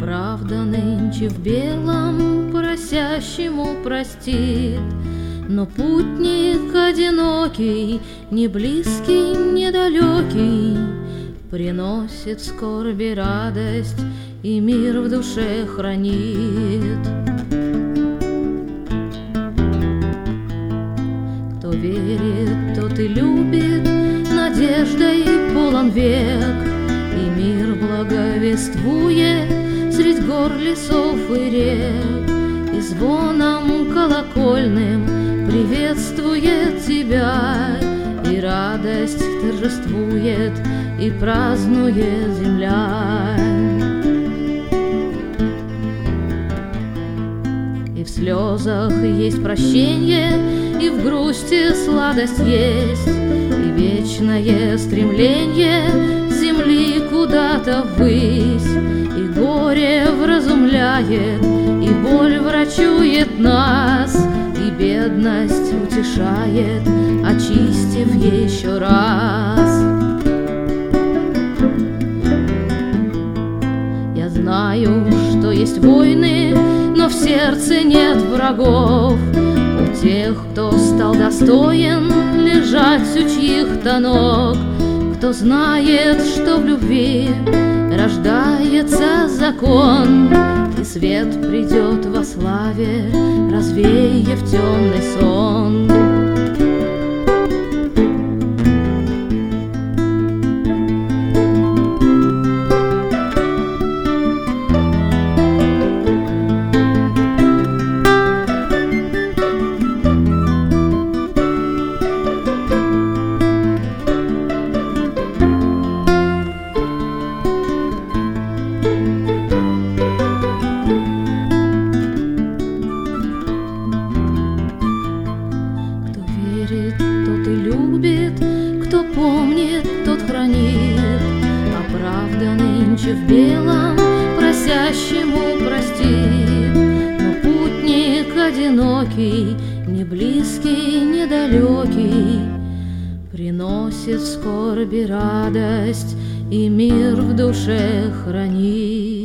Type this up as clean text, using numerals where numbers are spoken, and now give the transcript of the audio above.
Правда нынче в белом просящему простит, но путник одинокий, не близкий, не далекий, приносит в скорби радость и мир в душе хранит. Кто верит, тот и любит, надеждой полон век, и мир благовествует средь гор, лесов и рек, и звоном колокольным приветствует тебя, и радость торжествует, и празднует земля. И в слезах есть прощение, и в грусти сладость есть, и вечное стремление земли куда-то ввысь, и горе вразумляет, и боль врачует нас, и бедность утешает, очистив еще раз. Я знаю, что есть войны, но в сердце нет врагов, у тех, кто стал достоин лежать у чьих-то ног, кто знает, что в любви рождается закон, и свет придет во славе, развеяв темный сон. Тот и любит, кто помнит, тот хранит, а правда нынче в белом просящему простит. Но путник одинокий, не близкий, не далекий, приносит в скорби радость и мир в душе хранит.